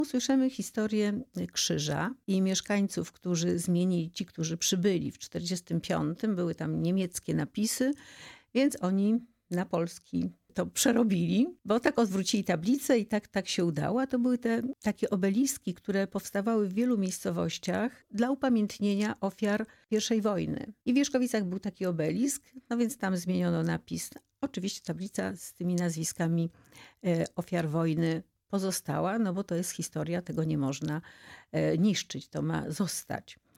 Usłyszymy historię krzyża i mieszkańców, którzy zmienili, ci, którzy przybyli w 1945. Były tam niemieckie napisy, więc oni na polski to przerobili, bo tak odwrócili tablicę i tak się udało. A to były te takie obeliski, które powstawały w wielu miejscowościach dla upamiętnienia ofiar I wojny. I w Wierzchowicach był taki obelisk, no więc tam zmieniono napis. Oczywiście tablica z tymi nazwiskami ofiar wojny pozostała, no bo to jest historia, tego nie można niszczyć, to ma zostać.